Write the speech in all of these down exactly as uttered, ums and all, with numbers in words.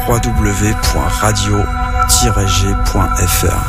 w w w point radio tiret g point f r.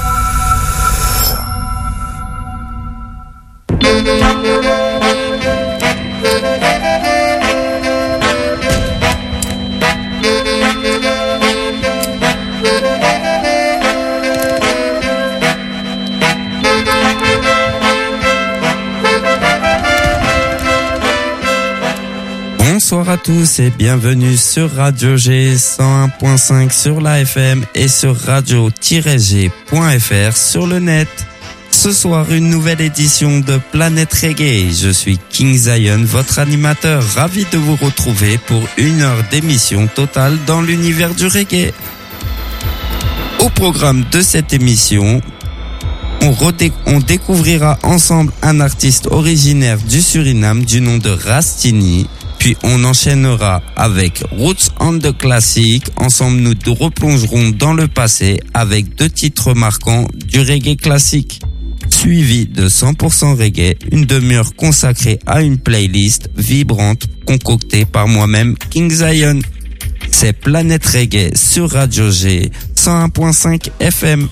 Bonsoir à tous et bienvenue sur Radio G cent un point cinq sur la F M et sur radio tiret g point f r sur le net. Ce soir, une nouvelle édition de Planète Reggae. Je suis King Zion, votre animateur, ravi de vous retrouver pour une heure d'émission totale dans l'univers du reggae. Au programme de cette émission, on, redé- on découvrira ensemble un artiste originaire du Suriname du nom de Rastini. Puis on enchaînera avec Roots and the Classic. Ensemble, nous replongerons dans le passé avec deux titres marquants du reggae classique. Suivi de cent pour cent reggae, une demi-heure consacrée à une playlist vibrante concoctée par moi-même, King Zion. C'est Planète Reggae sur Radio G cent un point cinq F M.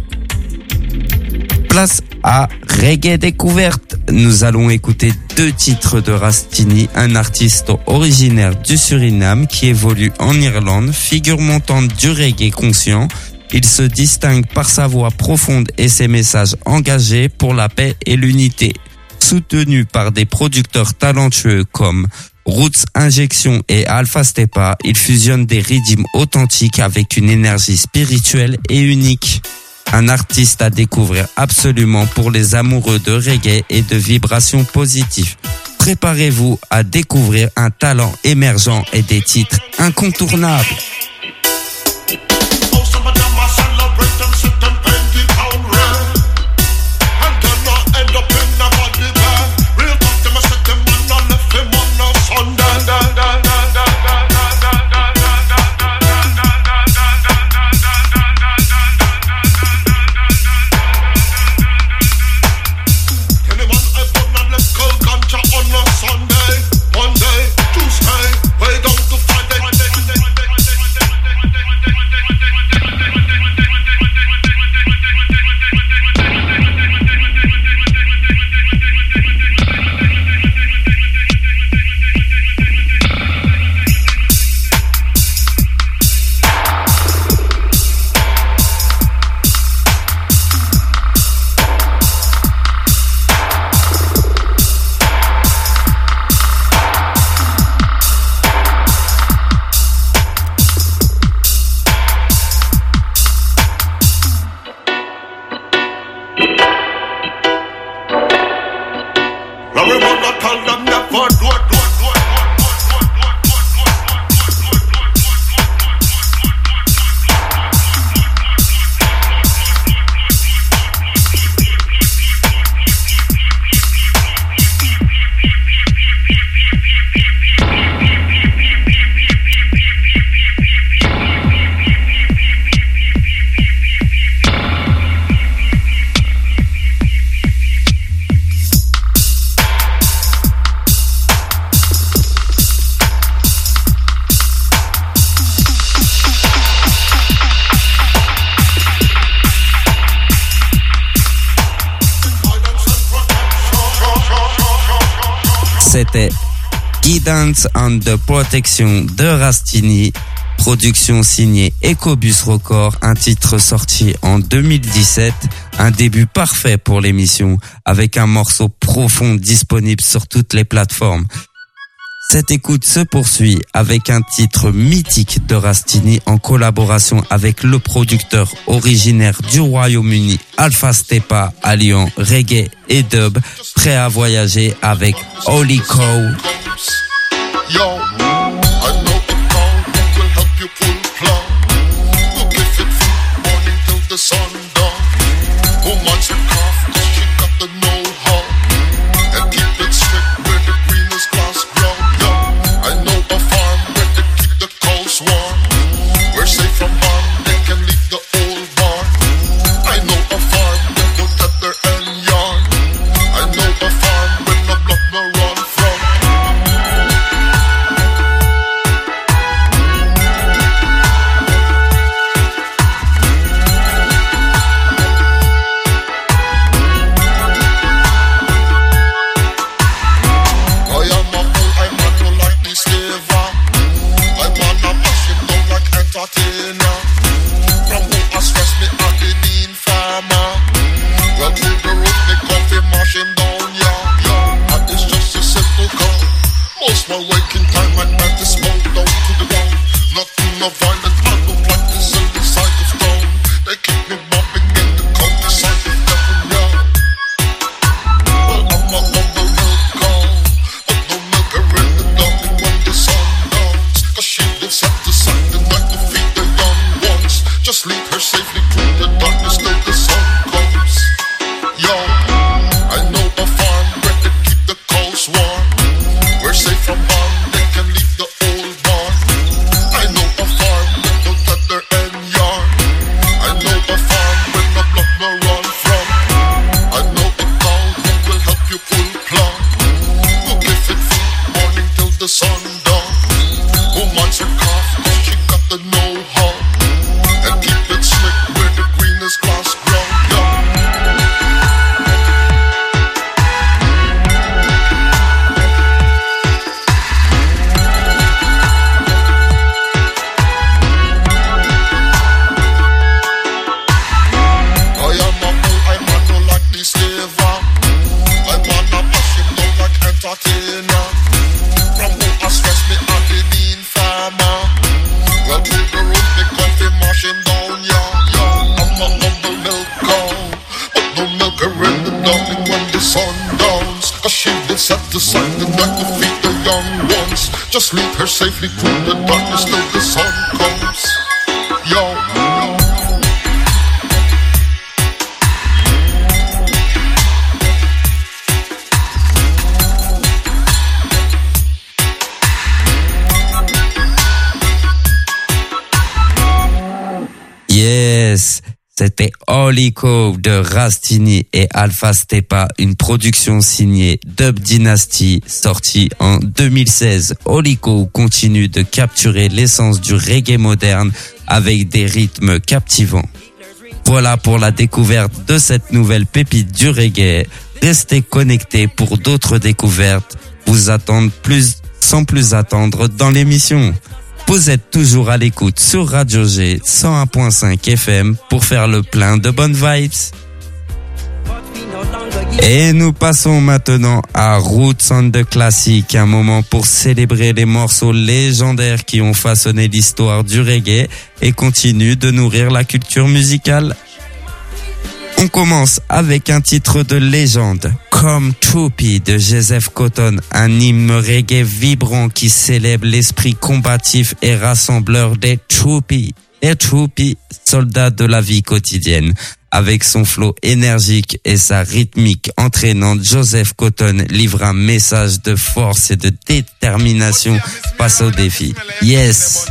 Place à Reggae Découverte. Nous allons écouter deux titres de Rastini, un artiste originaire du Suriname qui évolue en Irlande, figure montante du reggae conscient. Il se distingue par sa voix profonde et ses messages engagés pour la paix et l'unité. Soutenu par des producteurs talentueux comme Roots Injection et Alpha Stepa, il fusionne des rythmes authentiques avec une énergie spirituelle et unique. Un artiste à découvrir absolument pour les amoureux de reggae et de vibrations positives. Préparez-vous à découvrir un talent émergent et des titres incontournables. C'était Guidance and the Protection de Rastini, production signée Ecobus Records, un titre sorti en deux mille dix-sept, un début parfait pour l'émission, avec un morceau profond disponible sur toutes les plateformes. Cette écoute se poursuit avec un titre mythique de Rastini en collaboration avec le producteur originaire du Royaume-Uni, Alpha Stepa, alliant reggae et dub, prêt à voyager avec Holy Cow. Yo, I know the call will help you pull plug. Who gives it from morning till the sun down? Who wants her cough? Cause she got the know-how. And keep it strict where the greenest grass grow. Yo, I know a farm where they keep the cows warm. We're safe from harm, they can leave the old barn. I know a farm where no tether and yarn. I know a farm where no blood no run from. my waking time, my man is mowed down to the ground. Nothing no violent, I don't like this in the side of town. They keep me bobbing in the countryside of Devon Yard. Well, I'm a humble milk cow, but no milk in the darling when the sun dawns. Cause she lives at the side the night to feed the young ones. Just leave her safely through the darkness till the sun comes. Yo, I know a farm where they keep the cows warm. We're safe from harm, they can leave the old barn. I know a farm with no tether and yarn. I know a farm with no block no run from. I know a cow who will help you pull plow. Who give it food morning till the sun down. Who minds her calf cause she got the know-how. And keep it slick where the greenest grass grow. Entertainer. From who I stress me at the mean farmer. Well, to the road me come to mash him down, yeah, yeah. I'm a humble milk cow, but no milker in the darling when the sun dawns. Cause she did set aside the night to feed the young ones. Just leave her safely through the darkness till the sun comes. Yo, yo. Yes, c'était Holy Cow de Rastini et Alpha Stepa, une production signée Dub Dynasty, sortie en deux mille seize. Holy Cow continue de capturer l'essence du reggae moderne avec des rythmes captivants. Voilà pour la découverte de cette nouvelle pépite du reggae. Restez connectés pour d'autres découvertes. Vous attendent plus, sans plus attendre dans l'émission. Vous êtes toujours à l'écoute sur Radio G cent un point cinq F M pour faire le plein de bonnes vibes. Et nous passons maintenant à Roots on the Classic, un moment pour célébrer les morceaux légendaires qui ont façonné l'histoire du reggae et continuent de nourrir la culture musicale. On commence avec un titre de légende, Comme Troopy de Joseph Cotton, un hymne reggae vibrant qui célèbre l'esprit combatif et rassembleur des Troopy. Les Troopy, soldats de la vie quotidienne. Avec son flow énergique et sa rythmique entraînante, Joseph Cotton livre un message de force et de détermination face au défi. Yes!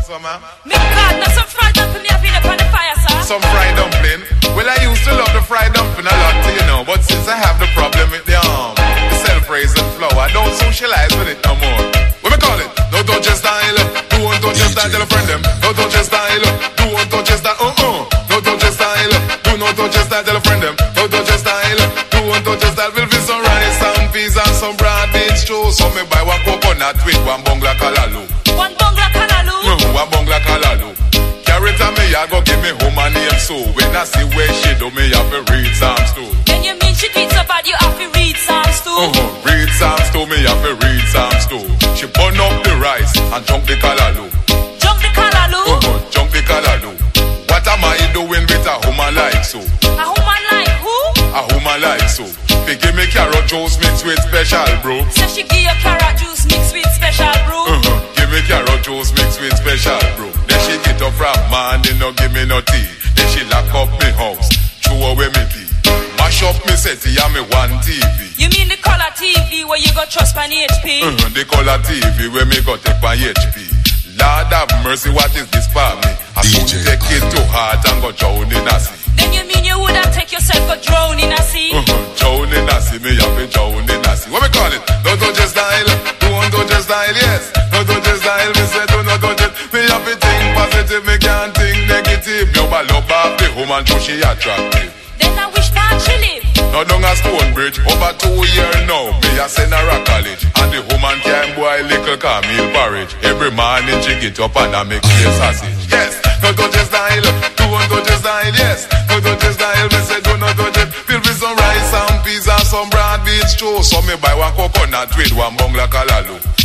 Some fried dumpling. Well, I used to love the fried dumpling a lot, you know. But since I have the problem with the um, the self-raised and flour, I don't socialize with it no more. What we call it? No touch your style. Do one touch your style, tell a friend them. No touch your style. Do one touch your style. Uh uh. No touch your style. Do no touch your style, tell a friend them. No touch your style. Do one touch your style. Will be some rice, some peas and some broad beans stew. So me buy one coconut with one bungla kalalu. One bungla kalalu. Mm, one bungla kalalu. Carrot and me, I go give me home and name so. When I see where she do me, I have to read Psalms too. Then you mean she treats so bad, you have to read Psalms too? Uh-huh. Read Psalms too, me have to read Psalms too. She burn up the rice and jump the callaloo. Jump the callaloo? Uh-huh. Jump the callaloo. What am I doing with a woman like so? A woman like who? A woman like so. They give me carrot juice mixed with special brew. So she give you carrot juice mixed with special brew? Uh-huh. Give me carrot juice mixed with special brew. Then she get up from morning, no give me no tea. Then she lock up me house, throw away me key. Mash up me setty and me one T V. You mean the color T V where you got trust on H P? Uh-huh. The color T V where me got take by H P. Lord have mercy, what is this for me? I couldn't take it too hard and go drown in a sea. Then you mean you would have take yourself go drown in a sea? Uh-huh. Drown in a sea, me have to drown in a sea. What we call it? Don't touch your style, don't touch your style, yes. Don't touch your style, me say don't touch it. Me have to think positive, me can't think negative. You ball up off the woman, so she attractive. Then I wish part she live. Now down a Stonebridge, over two years now, me a send her a college. And the woman can boil little Camille porridge. Every morning she get up and I make her sausage. Yes, no touch your style, do one touch your style, yes. No touch your style, me say do not touch it. Fill with some rice, some peas and some broad beans too. So me buy one coconut with one bungla kalalu.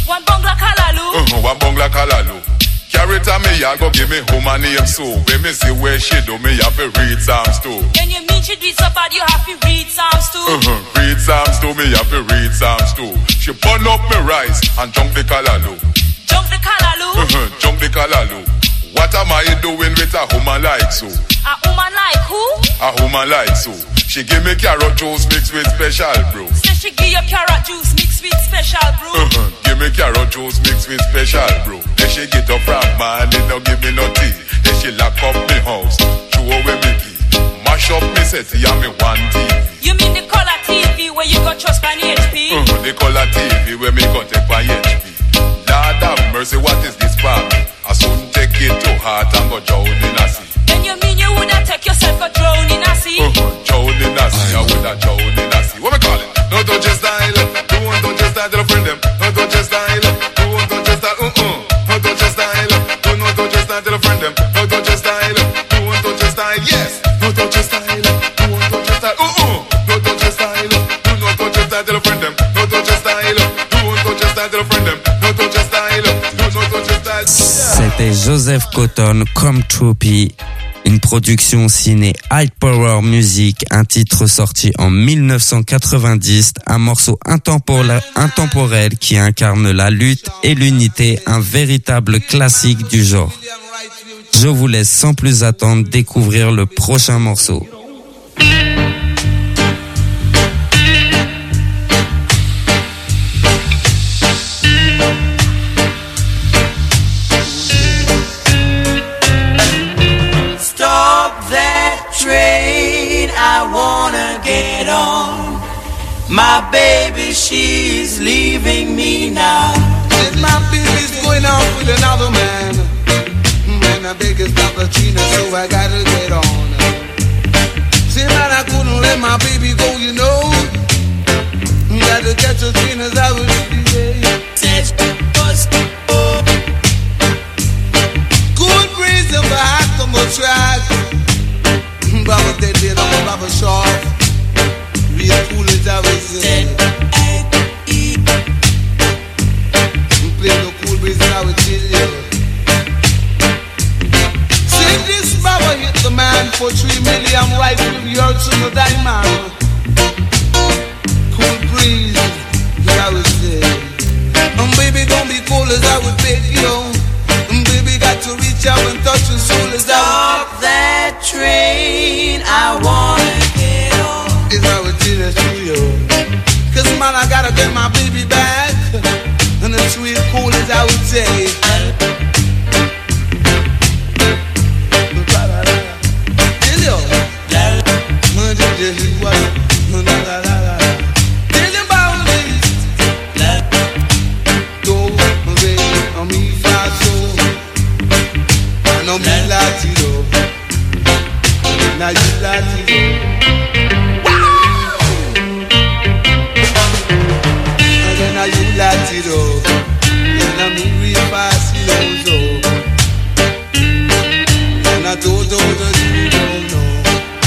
One bungla kalalu. Uh-huh, one bungla kalalu. Carry it on me, ya go give me home and name so. When me see where she do, me have to read Psalms too. When you mean she do it so bad, you have to read Psalms too. Uh-huh, read Psalms too, me have to read Psalms too. She burn up me rice and junk the kalalu. Junk the kalalu? Uh-huh, junk the kalalu. What am I doing with a woman like so? A woman like who? A woman like so. She give me carrot juice mixed with special brew. Say she give you carrot juice mixed with special brew. Uh-huh. Give me carrot juice mixed with special brew. Then she get up from man, they don't give me no tea. Then she lock up me house, throw away me key. Mash up me settee and me one T V. You mean the color T V where you got trust on H P? Uh-huh. The color T V where me got take by H P. Lord have mercy, what is this for me? I soon take it to heart and go drown in a sea. Then you mean you woulda take yourself go drown in a sea? Uh-huh. Drown in a sea, I woulda drown in a sea. What me call it? No touch your style, you won't touch your style to the friend them. No touch your style, you won't touch your style, uh-uh. No touch your style, you won't touch your style to the friend them. No touch your style, you won't touch your style, yes. No touch your style, you won't touch your style, uh-uh. No touch your style, you won't touch your style to the friend them. No touch your style, you won't touch your style to the friend them. No touch your style, you won't touch your style. C'était Joseph Cotton, Come Troopy, une production signée High Power Music, un titre sorti en dix-neuf cent quatre-vingt-dix, un morceau intemporel, intemporel qui incarne la lutte et l'unité, un véritable classique du genre. Je vous laisse sans plus attendre découvrir le prochain morceau. I wanna get on. My baby, she's leaving me now. Said my baby's going out with another man. And I beg you stop the Tina, so I gotta get on. Say man, I couldn't let my baby go, you know. Gotta catch the Tina's out with the good breeze of the hot on the track. Baba dead dead on the Baba shop. Real cool as I was saying. Play the cool breeze and I would chill you. See this Baba hit the man for three million right with the earth to the diamond. Cool breeze as I was saying. Um baby don't be cool as I would beg you. Um baby got to reach out and touch your soul as I Stop that train, I wanna get on. Is I would tell to you. Cause man, I gotta get my baby back. And it's sweet cool as I would say. Tell you. Man, just just what? No, no, no, no, no. Tell you about it. Do, baby, I'm me fast so. I know me Latino. Now you Latino. Now you Latino, and I'm real fast, you know. And I told you that you don't know.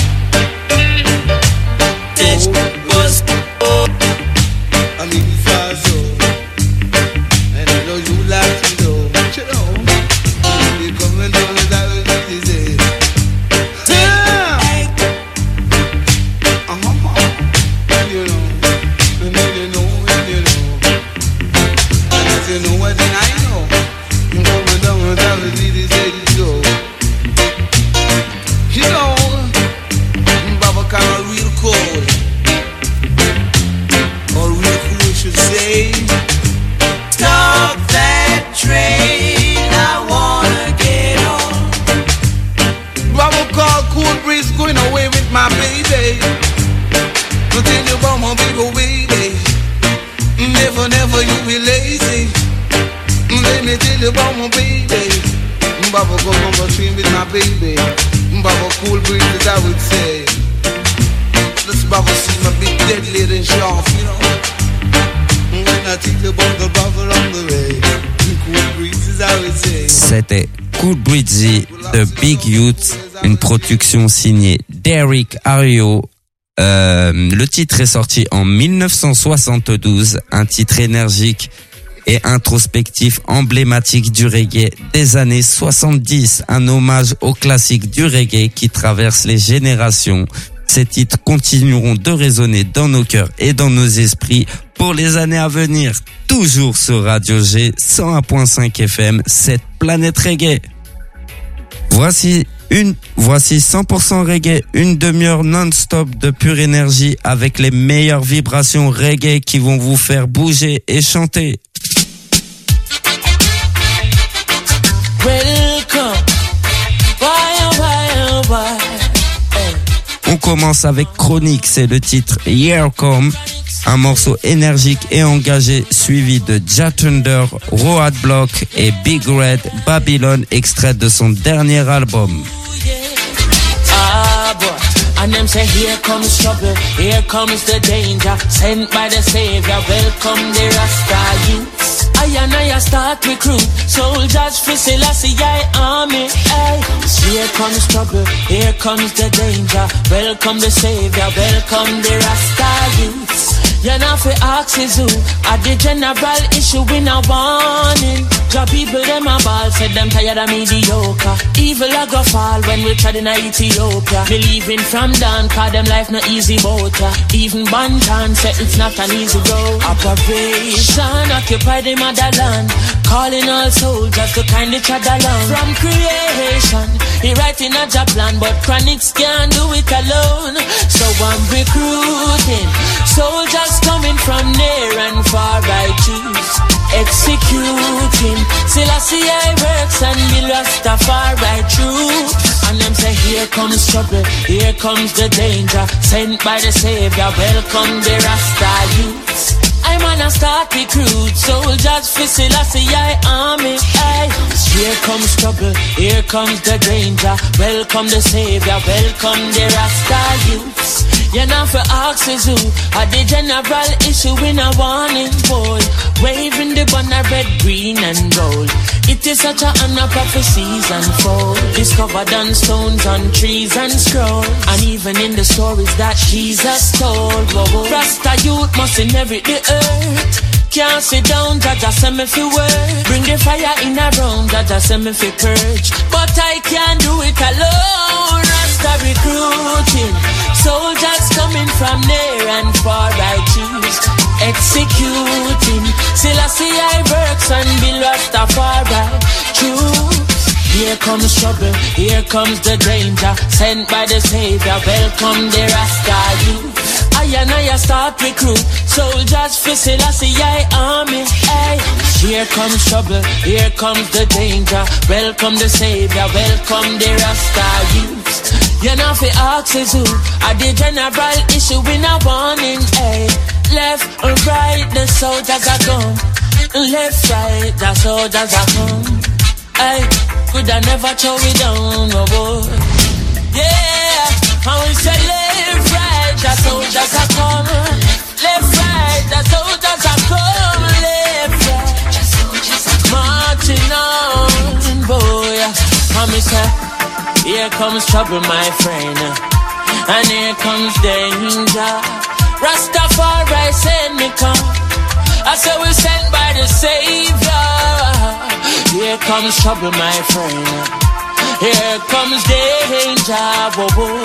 This was I'm in fast, and I know you Latino. You know, you coming down with that with this day. Yeah. Uh-huh. You know, and you know, and you know. You know what then I know. I'm going down and down the city say go. You know, Baba kinda real cold. Or real cool should say. Stop that train, I wanna get on. Baba call cool breeze going away with my baby. Don't tell you about my baby, baby. Never, never you be lazy. Let me tell you about my baby. Baba go on the train with my baby. Baba cool breeze as I would say. This Baba see my big deadly and sharp, you know. When I think about the Baba on the way. Cool breeze as I would say. C'était Cool Breezy de Big Youth, une production signée Derrick Ario. Euh, le titre est sorti en dix-neuf cent soixante-douze, un titre énergique et introspectif emblématique du reggae des années soixante-dix. Un hommage au classique du reggae qui traverse les générations. Ces titres continueront de résonner dans nos cœurs et dans nos esprits pour les années à venir. Toujours sur Radio G cent un point cinq F M, cette planète reggae. Voici une, voici cent pour cent reggae, une demi-heure non-stop de pure énergie avec les meilleures vibrations reggae qui vont vous faire bouger et chanter. Welcome. Why, why, why? On commence avec Chronique, c'est le titre Here Come, un morceau énergique et engagé suivi de Jah Thunder, Road Block et Big Red Babylon, extrait de son dernier album. Ah, boy. And them say, here comes trouble, here comes the danger, sent by the Savior, welcome the Rasta youths. I and I start recruit, soldiers for Selassie I army, ay. Here comes trouble, here comes the danger, welcome the Savior, welcome the Rasta youths. You're not for axes who at the general issue in a warning. Job people them a ball, said them tired of mediocre. Evil a go fall when we tried in Ethiopia. Believing from down, cause them life no easy boat. Even Bantan said it's not an easy road. Operation occupy the motherland, calling all soldiers to kind each other along. From creation, he writing a job plan, but Chronics can't do it alone. So I'm recruiting soldiers coming from near and far, I choose executing. Selassie I works and be Rastafari true. And them say, here comes trouble, here comes the danger, sent by the Savior, welcome the Rasta youths. I'm on a start recruit, soldiers for Selassie I army, aye. Here comes trouble, here comes the danger, welcome the Savior, welcome the Rasta youths. You're not for axes who are the general issue in a warning, boy. Waving the banner red, green and gold. It is such a honor prophecies unfold. Discovered on stones, on trees and scroll. And even in the stories that Jesus told, whoa, Rasta youth must inherit the earth. Can't sit down, Jaja send me fi work. Bring the fire in a room, Jaja send me fi purge. But I can't do it alone. Rasta recruiting, soldiers coming from near and far, I choose executing. Selassie I works and be Rastafari choose. Here comes trouble, here comes the danger, sent by the Savior, welcome the Rasta youth. I and I start recruit, soldiers for Selassie I army, ay. Here comes trouble, here comes the danger, welcome the Savior, welcome the Rasta youth. You're not for axes who are the general issue in a warning, ay. Left or right, the soldiers are gone. Left, right, the soldiers are gone. Ay, could I never throw it down, no boy. Yeah, and we say left, right, the soldiers are coming. Left, right, the soldiers are coming. Left, right, the soldiers are marching on, boy. And we say, here comes trouble, my friend, and here comes danger. Rastafari send me come, I say we sent by the Savior. Here comes trouble, my friend. Here comes danger. Whoa, whoa.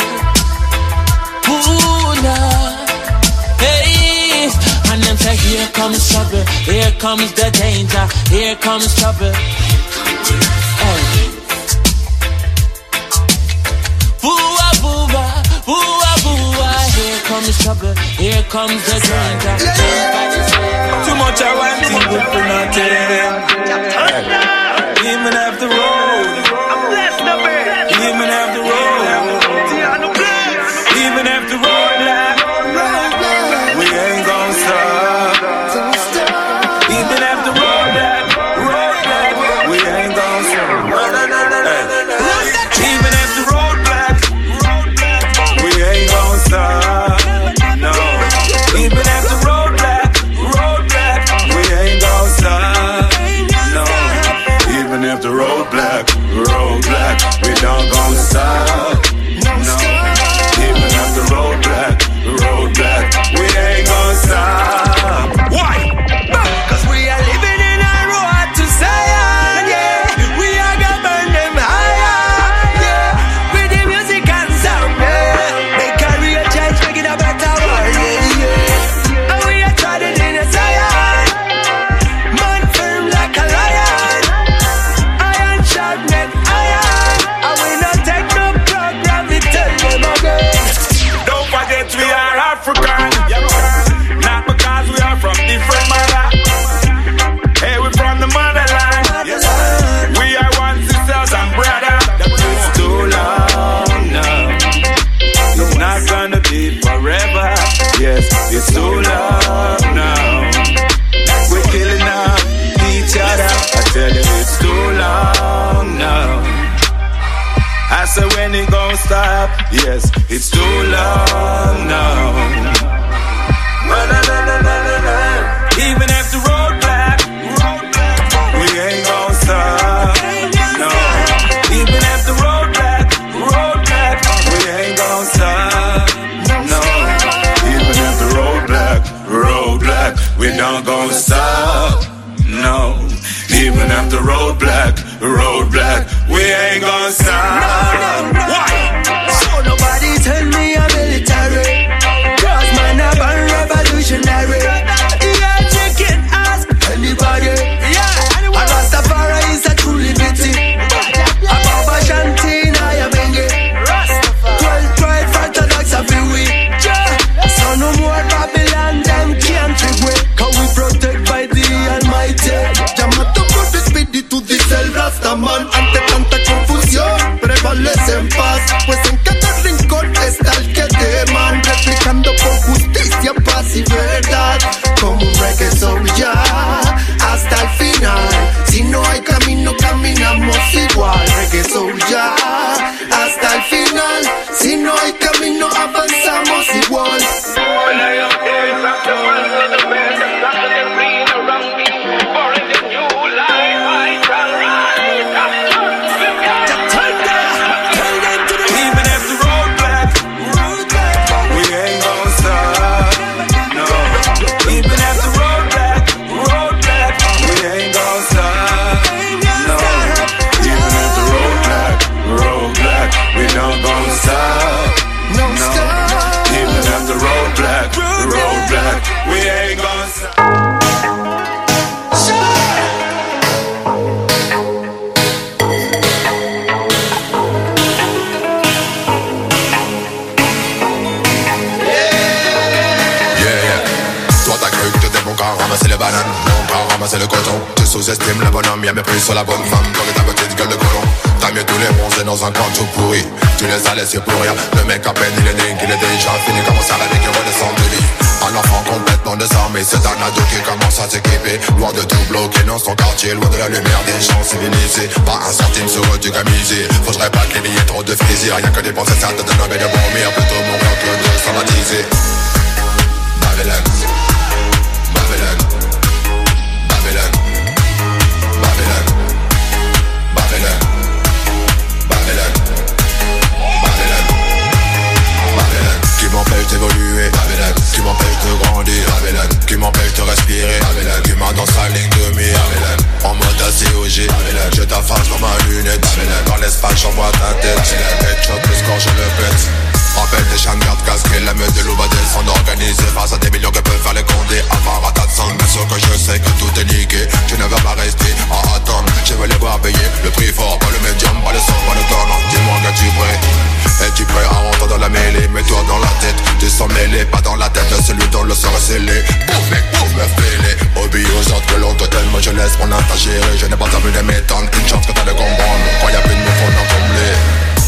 Ooh, nah. Hey, and them say, here comes trouble, here comes the danger, here comes trouble. Hey. Boo-ah, boo-ah, boo-ah, boo-ah. Here comes trouble, here comes the danger. Too much I want to do for nothing. Even after road, even after road, even after road, we ain't gon' stop. Even after road, road, we ain't gon' stop. Even after road, we ain't gon' stop. No, even after road, road, we ain't gon' stop. No, even after road black, Yes, it's too long now. Even after roadblock, we ain't gon' stop. No. Even after roadblock, roadblock, we ain't gon' stop. No. Even after roadblock, roadblock, we not gon' stop. No. Even after roadblock, roadblock, we ain't gon' stop. Why? So nobody tell me I'm military. Cause man, I'm a revolutionary. Yeah, check it, ask anybody. Yeah, and Rastafari is a true liberty. A Baba Shanti, I am Bengi. Twelve, twelve, Orthodox of the week. So no more Babylon, them can't trick we. Cause we protect by the Almighty. Llamato por espíritu, dice el Rastaman. Ante tanta confusión, prevalece en paz. Pues en cada rincón está el que teman. Replicando por justicia, paz y verdad. Como un reggae soldier, hasta el final. Si no hay camino, caminamos igual. Reggae soldier, hasta el final. Si no hay camino, avanzamos igual. C'est le coton, tu sous-estimes le bonhomme, y'a mépris sur la bonne femme, toi et ta petite gueule de colon. T'as mieux tous les bronzés dans un coin tout pourri, tu les as laissés pour rien. Le mec à peine il est dingue, il est déjà fini, commence à rêver qu'il redescend de vie. Un enfant complètement désarmé, c'est un ado qui commence à s'équiper. Loin de tout bloquer dans son quartier, loin de la lumière des gens civilisés. Pas un centime sur eux du gamisé, faudrait pas qu'il y ait trop de plaisir. Rien que dépenser ça te donne envie de vomir, plutôt mourir que de s'amatiser. Babylone, Babylone. Babylon, Babylon, Babylon, Babylon, Babylon, Babylon, qui m'empêche d'évoluer, Babylon, qui m'empêche de grandir, Babylon, qui m'empêche de respirer, Babylon, qui m'a dans sa ligne de mire, Babylon, en mode A C O G, Babylon, je t'affache dans ma lunette, Babylon, dans l'espace j'envoie ta tête, headshot plus quand je le pète. Rappelle des chiens de garde casqués, la meute de loup va descendre organisée face à des millions que peuvent faire les condés. Avant à tas de sang, bien sûr que je sais que tout est niqué. Je ne veux pas rester à attendre, je veux les voir payer le prix fort, pas le médium, pas le sang, pas le corps. Dis-moi que tu prêt, es-tu prêt à rentrer dans la mêlée? Mets-toi dans la tête, tu sens mêlé, pas dans la tête de celui dont le sort est scellé. Bouf mec, bouf me fêlé, obéis aux autres que l'on te donne, moi je laisse mon instinct gérer. Je n'ai pas envie de m'étendre, une chance que t'as de comprendre. Quand y'a plus de mots, faut en combler.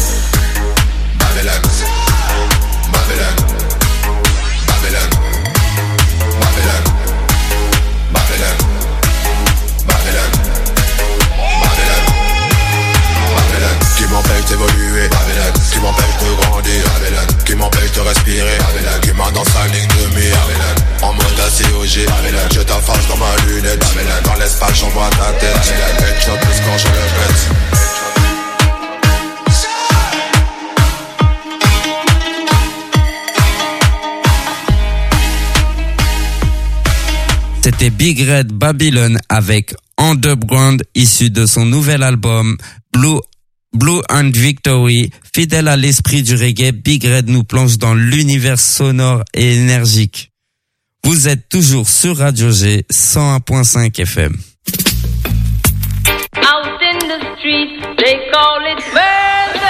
Babylon, Babylon, Babylon, Babylon, Babylon, Babylon, Babylon, Babylon, qui m'empêche d'évoluer, Babylon, qui m'empêche de grandir, Babylon, qui m'empêche de respirer, Babylon, qui m'a dans sa ligne de mire, Babylon, en mode A C O G, Babylon, je t'affache dans ma lunette, Babylon, dans l'espace j'envoie ta tête, Babylon, headshot plus quand je le pète. C'était Big Red Babylon avec Underground, issu de son nouvel album Blue, Blue and Victory. Fidèle à l'esprit du reggae, Big Red nous plonge dans l'univers sonore et énergique. Vous êtes toujours sur Radio G cent un point cinq F M. Out in the street, they call it murder.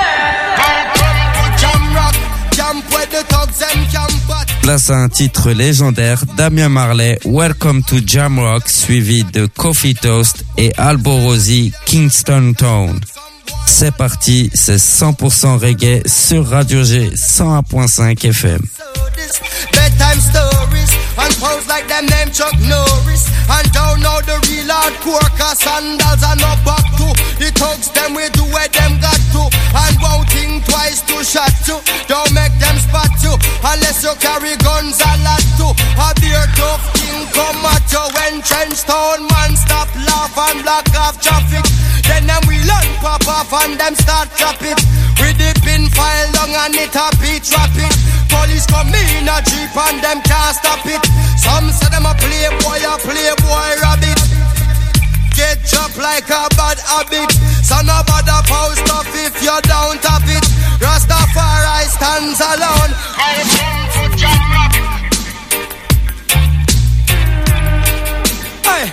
Place à un titre légendaire, Damien Marley, Welcome to Jamrock, suivi de Coffee Toast et Alborosie, Kingston Town. C'est parti, c'est cent pour cent reggae sur Radio G cent un point cinq F M. Bedtime stories and pose like them name Chuck Norris. And don't know the real hardcore cause sandals are no back to. The thugs them we do where them got to. And won't think twice to shot to. Don't make them spot you unless you carry guns a lot too. A beer tough king come at you when trench town man stop laugh and block off traffic. Then them we learn pop off and them start drop it. We dip in file long and it a beat rapid. Police come in a jeep and them can't stop it. Some say them a playboy, a playboy rabbit. Get dropped like a bad habit. So no bother post up if you don't have it. Rastafari stands alone. Hey.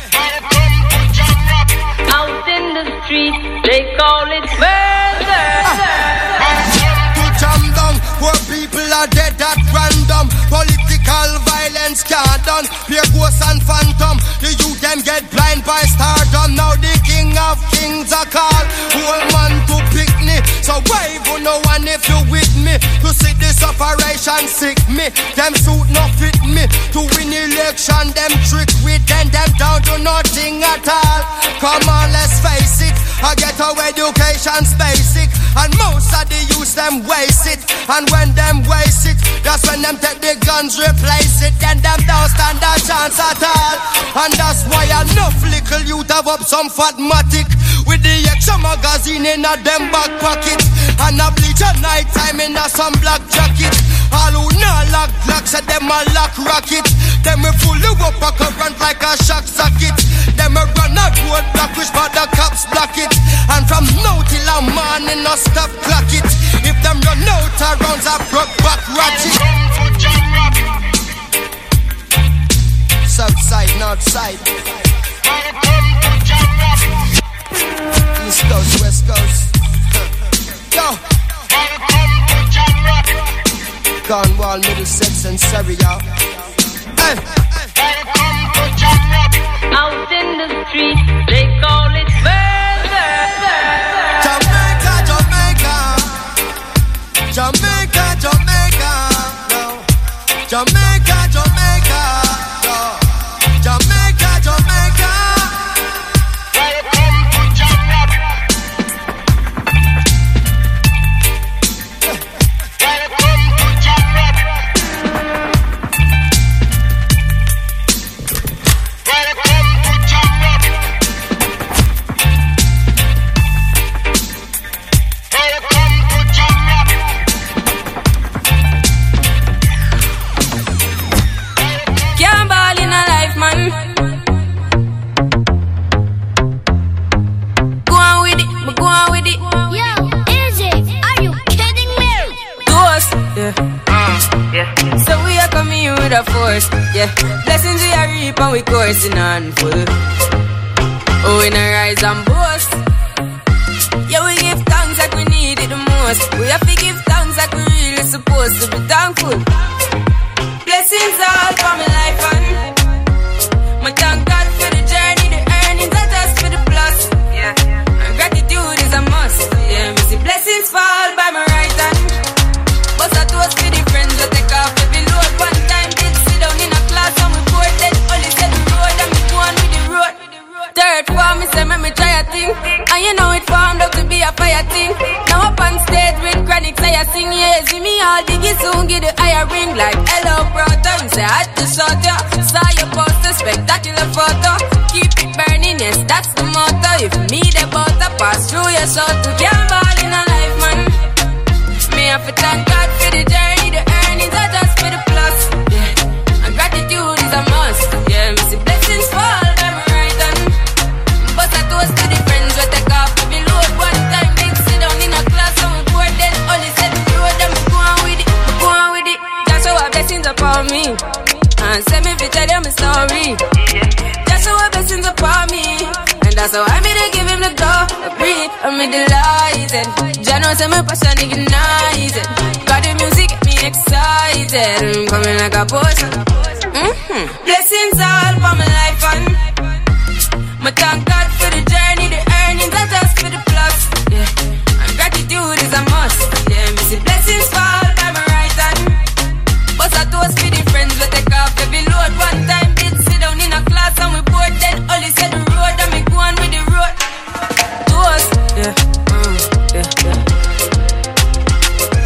Out in the street, they call it murder. To jam down, poor people are dead at random. Political violence can't done. Pure ghosts and phantom. The youth them get blind by stardom. Now the king of kings are called. Whole man to pick me. So wave on no one if you with me. To see this operation sick me. Them suit no fit me. To win election them trick with them. Them down to nothing at all. Come on let's face it. I get our education's basic. And most of the youth them waste it. And when them waste it, that's when them take the guns replace it. Then them don't stand a chance at all. And that's why enough little youth have up some fatmatic. With the extra magazine in a them back pocket. And a bleach at night time in a some black jacket. All who not lock lock said them a lock rocket. Them we full of up a current like a shock socket. Them we run a road block which but the cops block it. And from now till a morning no stop clock it. If them run out of rounds a broke back ratchet. South side, north side. East coast, west coast. Yo. Cornwall, Middlesex and Surrey, y'all. Hey. Out in the street, they call it murder. Jamaica, Jamaica. Jamaica, Jamaica. No. Jamaica, Jamaica. No. Jamaica, Jamaica. Force, yeah. Blessings we are reap and we coursing on full. Oh, we no rise and boast. Yeah, we give thanks like we need it the most. We have to give thanks like we really supposed to be thankful. Blessings all for my life and my thank God for the journey, the earnings are just for the plus. Yeah, and gratitude is a must. Yeah, me see blessings fall by my right hand. But I toast for the friends that take off every load one time. And we pour that only said the road and we go on with the road. Third form, me say, me try a thing. And you know it formed out to be a fire thing. Now up on stage with chronic, say I sing, yeah. See me all diggy soon, get the higher ring. Like, hello, brother. Me say, I just shot ya. Saw your poster, spectacular photo. Keep it burning, yes, that's the motto. If me the butter pass through your soul to can't ball in a life, man. Me have to thank God for the journey, the earnings are just for the plus. Yeah. Gratitude is a must. Yeah, me see blessings fall by my right hand. But I toast to the friends we take off every load one time. They sit down in a class and we pour that only said the road and we go on with it, we go on with it. Just show our blessings upon me and send me to tell them my story. Just show our blessings upon me and that's how I made to give him the glory. I'm delighted. Jah knows say my passion ignited. Got the music get me excited. I'm coming like a potion. Mm-hmm. Blessings all for my life and my thank God for the journey, the earnings are just for the plus. Yeah, and gratitude is a must. Yeah, me see blessings fall by my right hand. But I toast for the friends we take off every load one time. Did sit down in a class and we board then only said the road and we go on with the road. Toast, yeah, mm, yeah, yeah.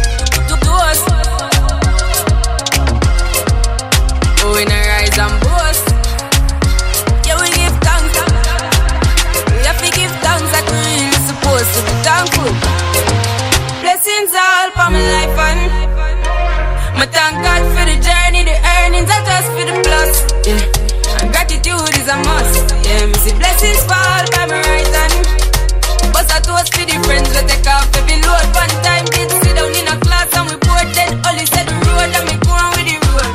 Blessings fall by my right hand. Bust a toast for the friends we take off every load. One time did sit down in a class and we bored. Then only said the road and we go on with the road.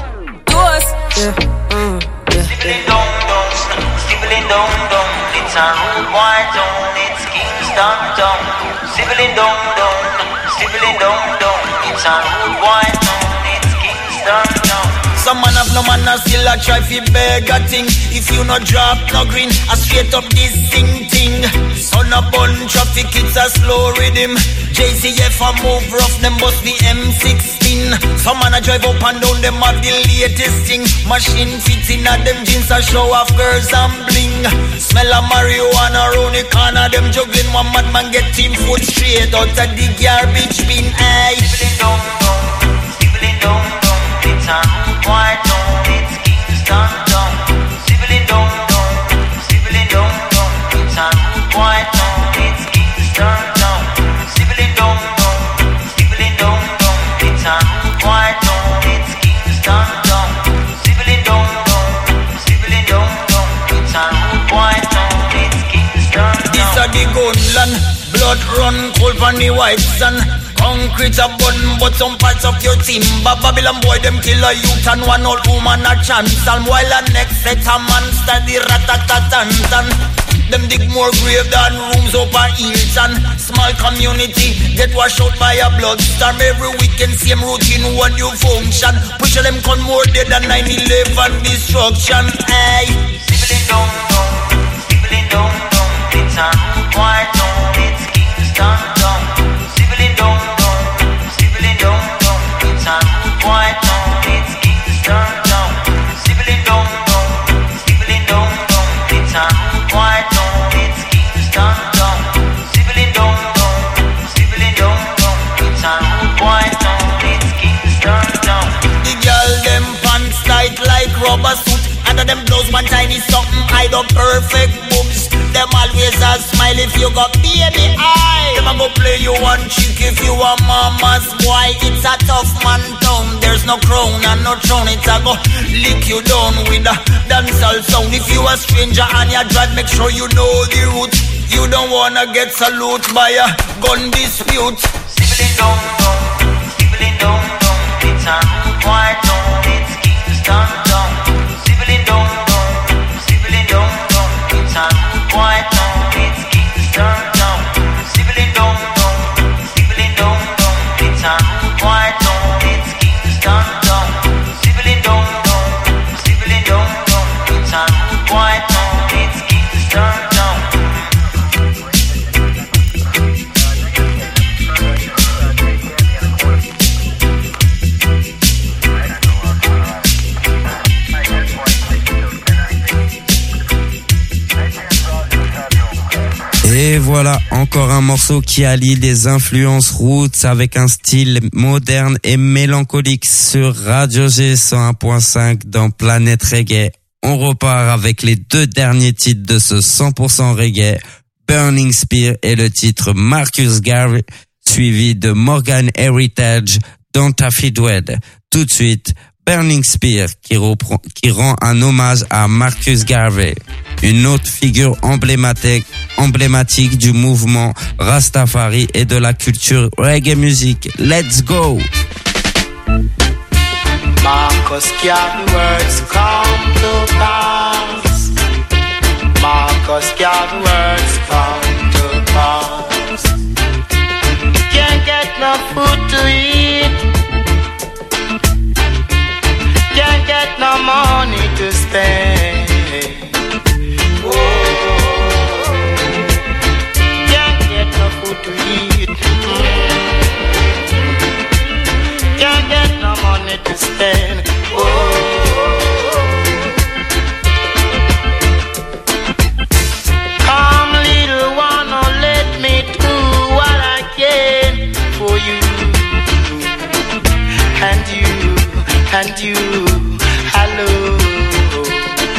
Toast, yeah, mm, yeah. Stibbling down, down, stibbling down, down. It's a rude white town, it's Kingston town. Stibbling down, down, stibbling down, down. It's a rude white town, it's Kingston town. Some man have no man, still a try fi beg a thing. If you no drop, no green, a straight up this thing thing. Son a bun traffic, it's a slow rhythm. J C F a move rough, them bust the M sixteen. Some man a drive up and down, them have the latest thing. Machine fits in at them jeans, a show off girls and bling. Smell of marijuana round the corner, them juggling. One madman get team foot straight out of the garbage bin. Aye. Stibbling down, down, stibbling down, down. It's a rude white town, it's Kingston town. Stibbling down, down, stibbling down, down. It's a rude white town, it's Kingston town. Stibbling down, down, stibbling down, down. It's a rude white town, it's Kingston town. Stibbling down, down, stibbling down, down. It's a rude white town, it's Kingston town. This a the gunland, blood run cold from the white sun. Concrete a bun, but some parts of your team. But Babylon boy, them kill a youth and one old woman a chance. And while the next set a man study rat-a-tat-tan-tan. Them dig more grave than rooms up a Hilton. Small community get washed out by a bloodstorm. Every weekend same routine, one new function. Push them con more dead than nine eleven destruction. Hey, stibbling down, down, stibbling down, down. It's a rude white town, it's Kingston town. Stibbling down, down, stibbling down, down. It's a rude white town, it's Kingston town. Stibbling down, down, stibbling down, down. It's a rude white town, it's Kingston town. Stibbling down, down, stibbling down, down. It's a rude white town, it's Kingston town. the girl them pants tight like rubber suit. Under them blouse one tiny something hide up perfect boobs. Them always a smile if you got baby eye. Them a go play you one chick if you a mama's boy. It's a tough man town. There's no crown and no throne. It's a go lick you down with a dancehall sound. If you a stranger and you drive, make sure you know the route. You don't wanna get salute by a gun dispute. Stibbling down, down, stibbling down, down. It's a rude white town, it's Kingston town. Stibbling down, down, stibbling down, down. It's a rude white town, it's Kingston town. Stibbling down, down, stibbling down, down. It's a rude white town, it's Kingston town. Stibbling down, down, stibbling down, down. It's a rude white town, it's Kingston town. Et voilà, encore un morceau qui allie des influences roots avec un style moderne et mélancolique sur Radio G cent un point cinq dans Planète Reggae. On repart avec les deux derniers titres de ce cent pour cent reggae, Burning Spear et le titre Marcus Garvey, suivi de Morgan Heritage, Don't Have to Wed. Tout de suite, Burning Spear qui, reprend, qui rend un hommage à Marcus Garvey, une autre figure emblématique, emblématique du mouvement Rastafari et de la culture reggae music. Let's go! Marcus Garvey words come to pass. Marcus Garvey words come to pass. Can't get no food to eat. Can't get no money to spend. Oh, can't get no food to eat. Can't get no money to spend. Oh, come little one, oh, let me do what I can for you and you and you. Hello.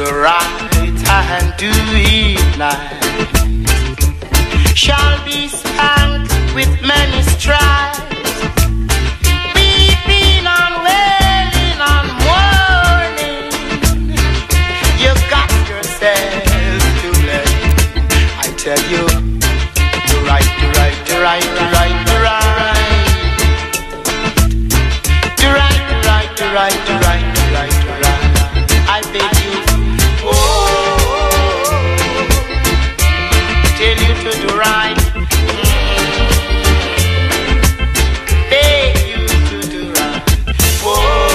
the right hand do it like shall be spanked with many stripes, weeping and wailing and mourning. You got yourself to let, I tell you, the right, the right, the right, the right, the right, the right, the right, the right, the right, the right, the right. I beg you, oh, tell you to do right. Beg you to do right. Whoa.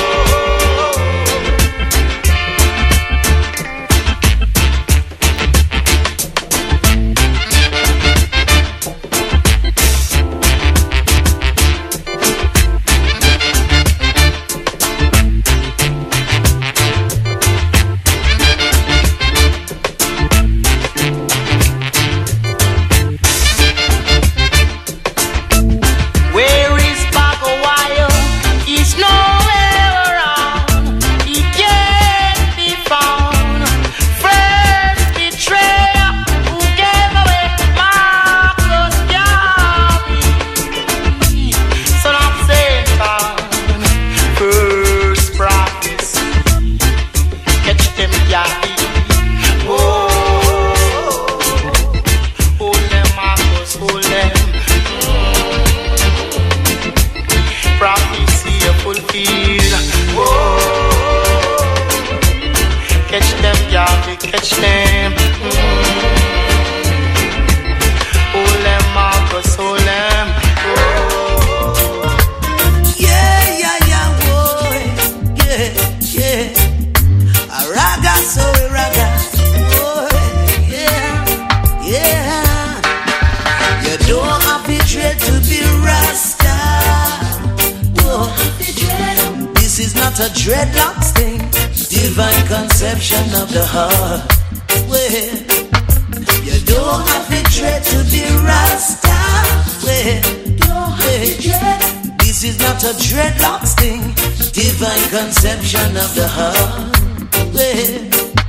Conception of the heart. Well,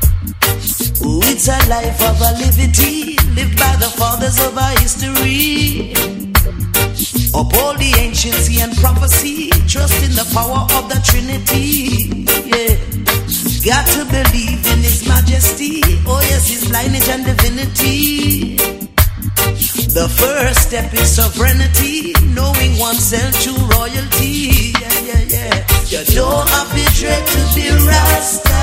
oh, it's a life of a liberty lived by the fathers of our history. Uphold the anciency and prophecy, trust in the power of the Trinity. Yeah, got to believe in His majesty. Oh yes, His lineage and divinity. The first step is sovereignty, knowing oneself true royalty. Yeah, yeah, yeah. You don't have to dread to be Rasta.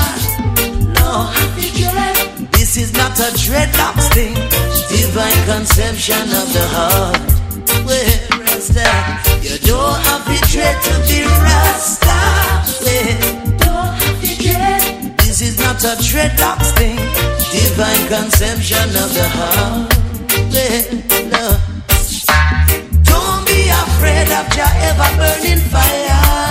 No, this is not a dreadlocks thing. Divine conception of the heart. Well, Rasta, you don't have to dread to be Rasta. Well, don't have to dread. This is not a dreadlocks thing. Divine conception of the heart. Well, no. Don't be afraid of your ever burning fire.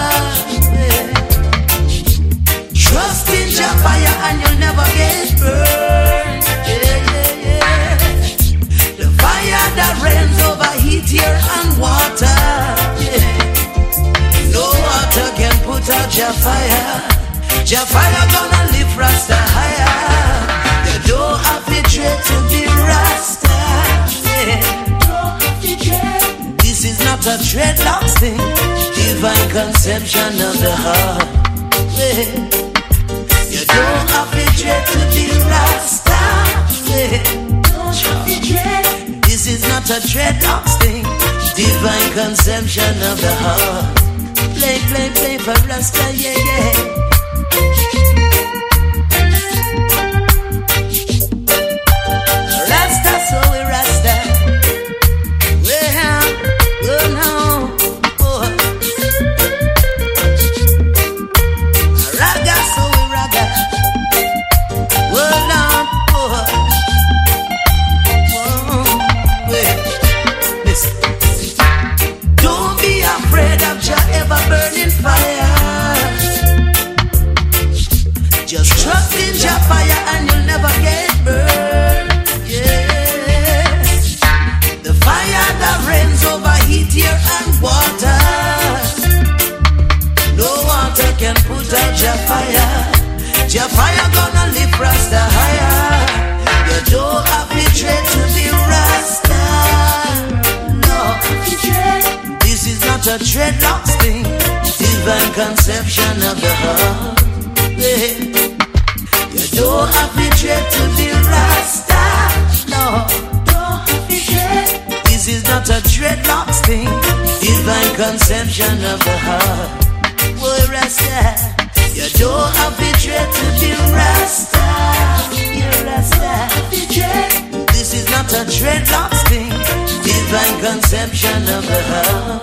Trust in your fire and you'll never get burned. Yeah, yeah, yeah. The fire that rains over heat, air and water. Yeah. No water can put out your fire. Your fire gonna lift Rasta higher. You don't have to dread to be Rasta. Yeah. Don't have to dread. This is not a dreadlocks thing. Divine conception of the heart. Yeah. You don't have to dread to be Rasta. Yeah. Don't have to dread. This is not a dreadlocks thing. Divine conception of the heart. Play, play, play for Rasta, yeah, yeah. Rasta, so we Rasta. Well, oh no, oh. Raga, so we raga. Well, oh, oh. Well, listen. Don't be afraid of your ever burning fire. Just trust in your fire and you'll never get burned. Yeah. The fire that rains over heat, air and water. No water can put out your fire. Your fire gonna live Rasta higher. You don't have to dread to be Rasta. No, this is not a dreadlocks thing. Divine conception of the heart. Yeah. You don't have to dread to be Rasta. No, don't have to dread. This is not a dreadlocks thing. Divine conception of the heart. Boy, Rasta. You don't have to dread to be Rasta. You're Rasta. This is not a dreadlocks thing. Divine conception of the heart.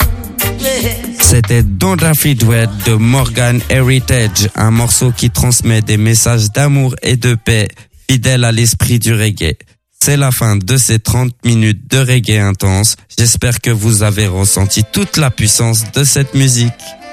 C'était Don't Have to Dread de Morgan Heritage, un morceau qui transmet des messages d'amour et de paix, fidèle à l'esprit du reggae. C'est la fin de ces trente minutes de reggae intense. J'espère que vous avez ressenti toute la puissance de cette musique.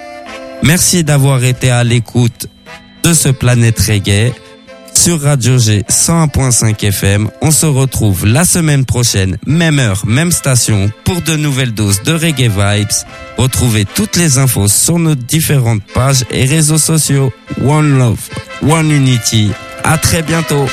Merci d'avoir été à l'écoute de ce Planète Reggae sur Radio G cent un point cinq F M. On se retrouve la semaine prochaine, même heure, même station, pour de nouvelles doses de Reggae Vibes. Retrouvez toutes les infos sur nos différentes pages et réseaux sociaux. One Love, One Unity. À très bientôt.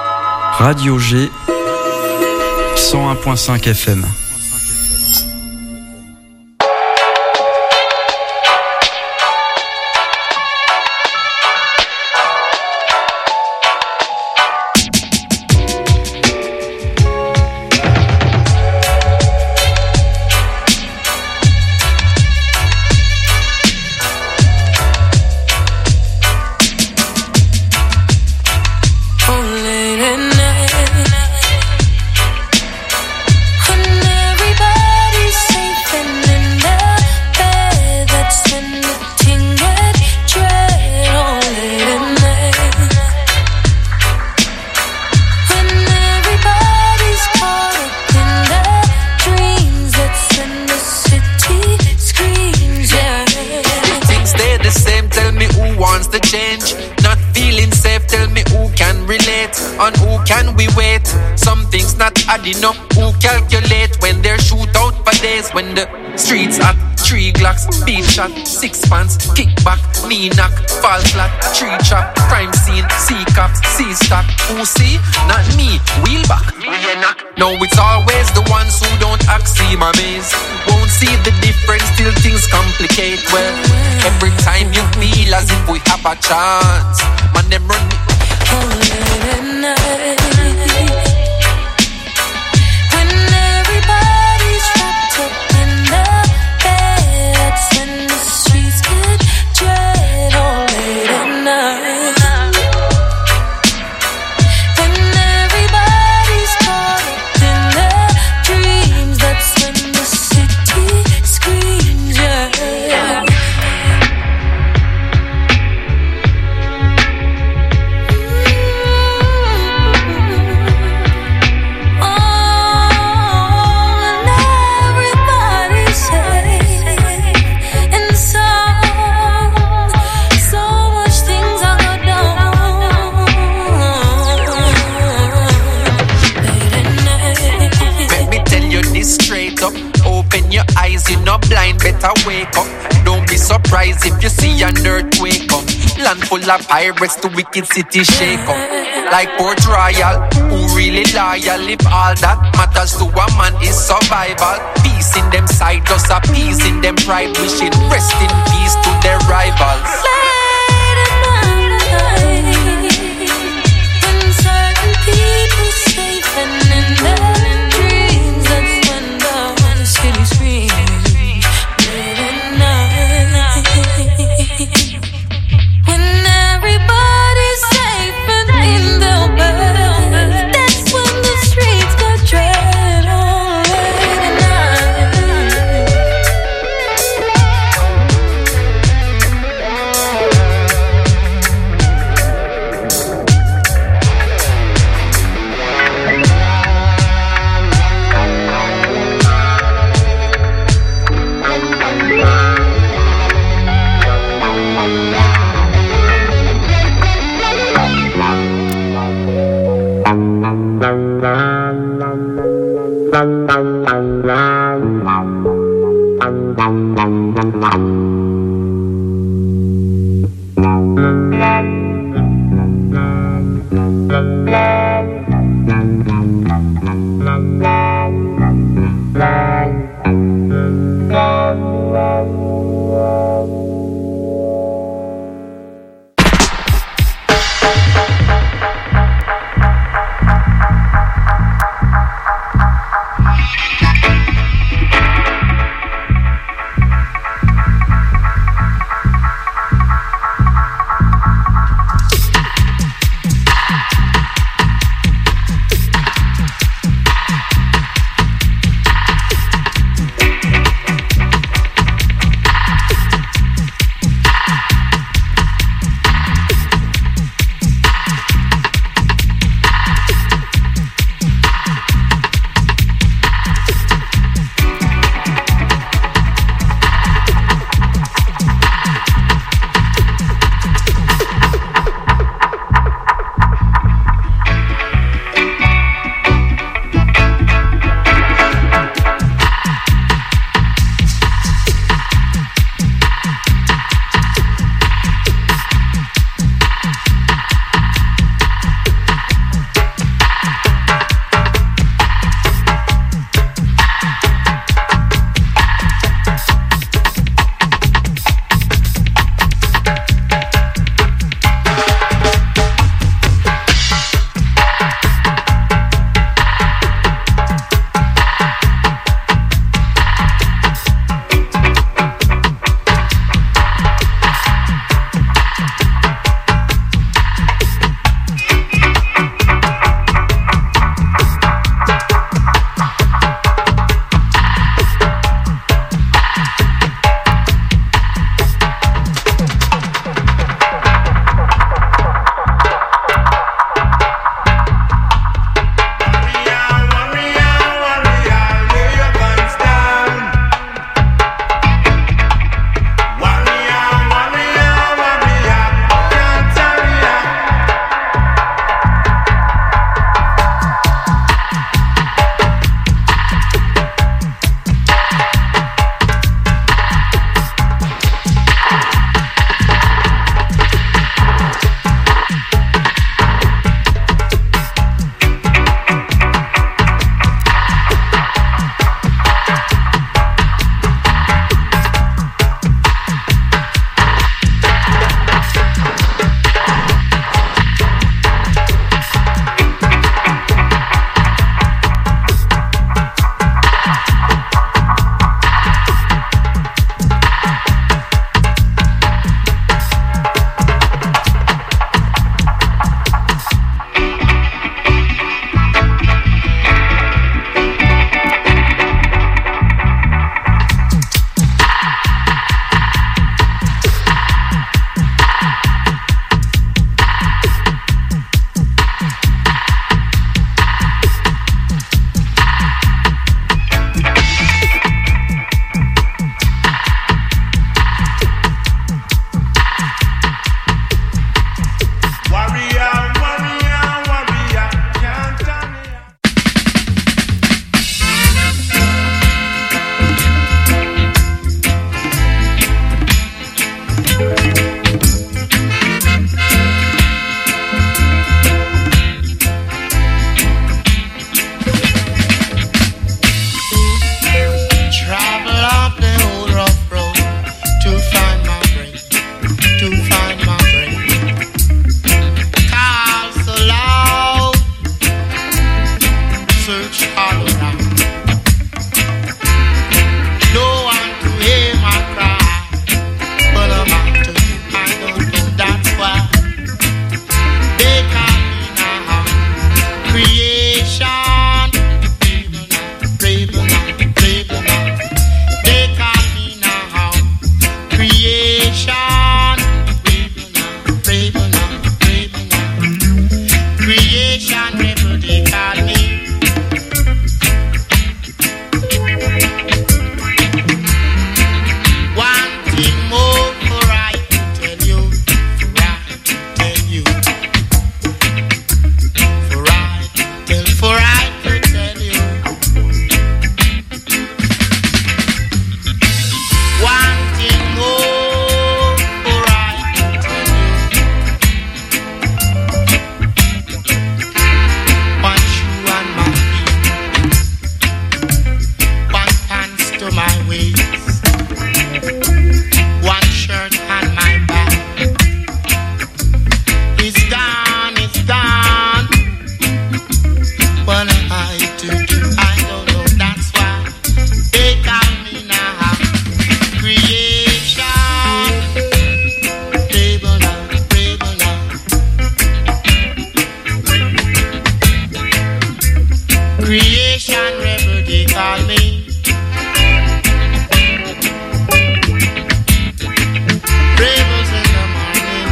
Radio G cent un point cinq F M. we wait. Something's not adding up. Who calculate when they shoot out for days? When the streets hot, three glocks, beat shot, six pants, kickback, knee knock, fall flat, tree chop, crime scene, see cops, see stock. Who see? Not me, wheel back. No, it's always the ones who don't act, see my maze. Won't see the difference till things complicate. Well, every time you feel as if we have a chance, man, them run me. Oh, late at night, when everybody's wrapped up in their beds and the streets get dread. Oh, late at night, when everybody's caught up in their dreams, that's when the city screams, yeah. Straight up, open your eyes, you're not blind, better wake up. Don't be surprised if you see an earthquake come. Land full of pirates, the wicked city shake up. Like Port Royal, who really loyal? If all that matters to a man is survival. Peace in them side, just a peace in them pride. Wishing rest in peace to their rivals. Late at night, when certain people safe and in their dreams, that's when the city screams. Late at night, when everybody's safe and in their bed, that's when the streets got dread. Oh, late at night. much all around. No one to hear my cry, but I'm out to you, I don't know, that's why they call me now creation. Brave enough, brave enough, they call me now creation. Brave enough, brave enough, brave enough, creation rebel they call me. One thing more for I to tell you, for I to tell you, for I to tell, for I to tell you. One thing more for I to tell you. One shoe on my feet, one pants to my waist, one shirt on my back. It's gone, it's gone. What am I to do? I don't know. That's why they call me now creation. Brave enough, brave enough. Creation rebel they call me. Rebels in the morning,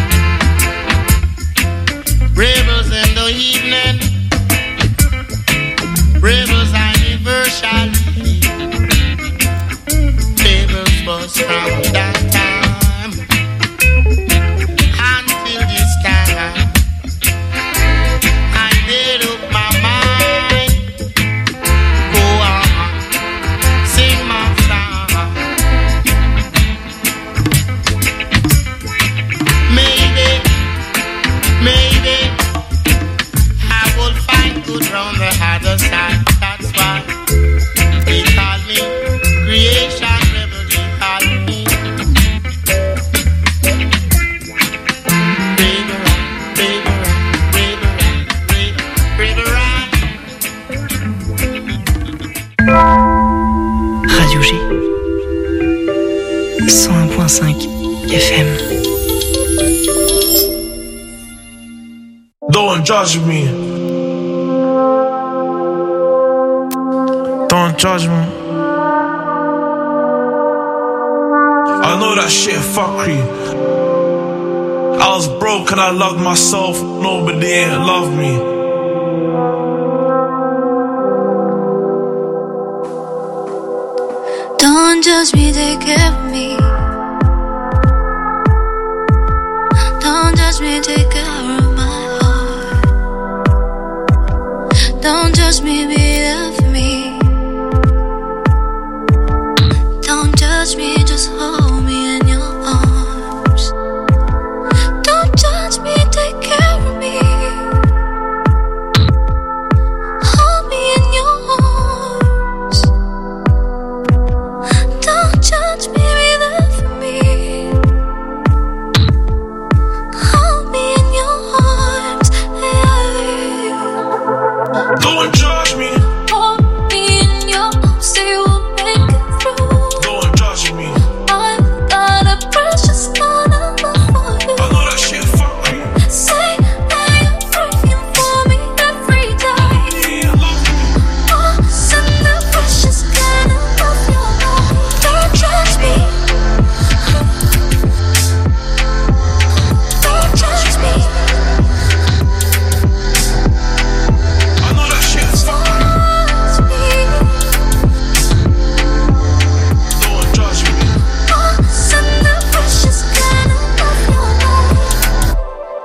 rebels in the evening, rebels anniversary, rebels was from that time until this time. I made up my mind, go on, sing my song. Maybe, maybe I will find good round the other side. That's why they call me creation rebel. They call me Braver, braver, braver, braver, braver. Radio G cent un point cinq F M. Don't judge me. Don't judge me. I know that shit fuckery. I was broke and I loved myself. Nobody ain't loved me. Don't judge me, take care of me. Don't judge me, take care of my heart. Don't judge me, be there for me. Don't judge me, just hold me in your arms. Don't judge me, take care of me. Hold me in your arms. Don't judge me, be there for me. Hold me in your arms. Don't judge me. Hold me in your arms, say we'll make it through. Don't judge me. I've got a precious amount of love for you. I know that shit fuckery. Say that you're praying for me every day. Oh, send the precious kind of love your love. Don't judge me. Don't judge me. I know that shit fuckery. Don't judge me. Oh, send the precious kind of love your love.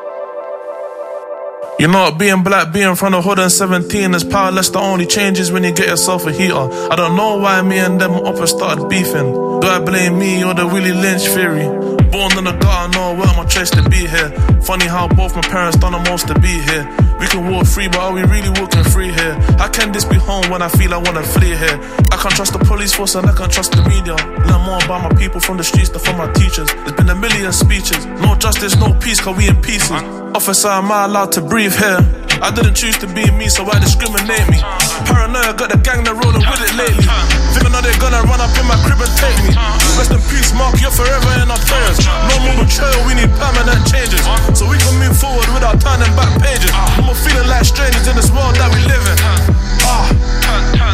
You know what, being black, being from the hood and seventeen is powerless. The only change is when you get yourself a heater. I don't know why me and them up and started beefing. Do I blame me or the Willie Lynch theory? Born in the gutter, no, where my choice to be here. Funny how both my parents done the most to be here. We can walk free, but are we really walking free here? How can this be home when I feel I wanna flee here? I can't trust the police force and I can't trust the media. Learn more about my people from the streets than from my teachers. There's been a million speeches. No justice, no peace, cause we in pieces. Officer, am I allowed to breathe here? I didn't choose to be me, so why discriminate me? Paranoia, got the gang that rolling with it lately. Think I know they're gonna run up in my crib and take me. Rest in peace, Mark, you're forever in our prayers. No more betrayal, we need permanent changes, so we can move forward without turning back pages. No more feeling like strangers in this world that we live in. Ah.